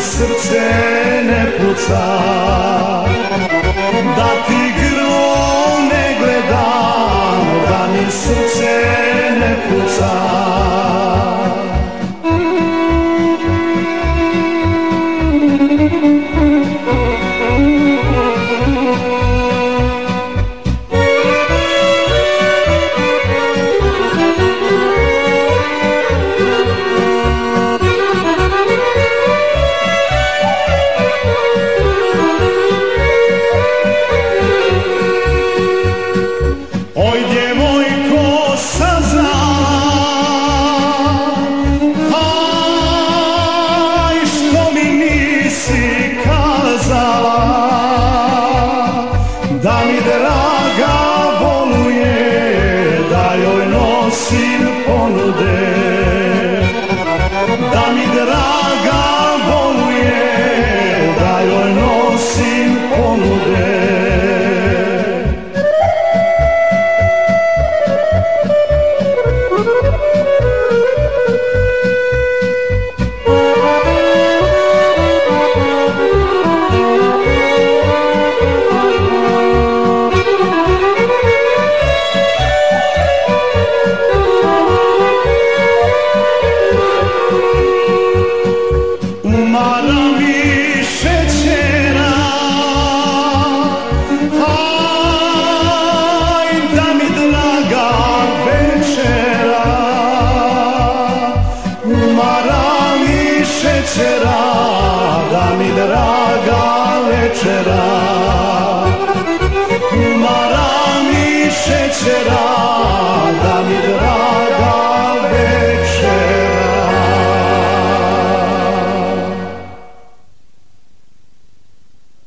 srce ne puca, da ti grlo ne gledam, da mi srce ne puca. Oj, djevojko, saznala, aj, što mi nisi kazala, da mi draga boluje, da joj nosim ponude, da mi draga boluje, da joj nosim ponude. Umara mi šećera, aj, da mi draga večera. Umara mi šećera, da mi draga večera.